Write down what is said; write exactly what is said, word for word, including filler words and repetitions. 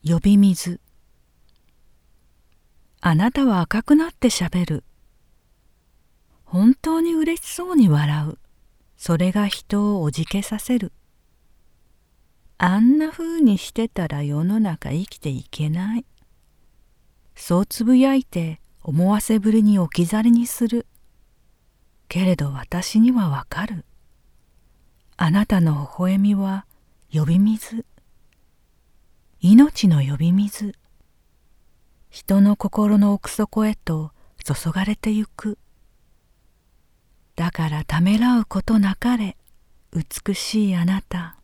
呼び水。あなたは赤くなってしゃべる。本当に嬉しそうに笑う。それが人をおじけさせる。あんな風にしてたら世の中生きていけない。そうつぶやいて思わせぶりに置き去りにする。けれど私にはわかる。あなたの微笑みは呼び水。命の呼び水。人の心の奥底へと注がれてゆく。だからためらうことなかれ、美しいあなた。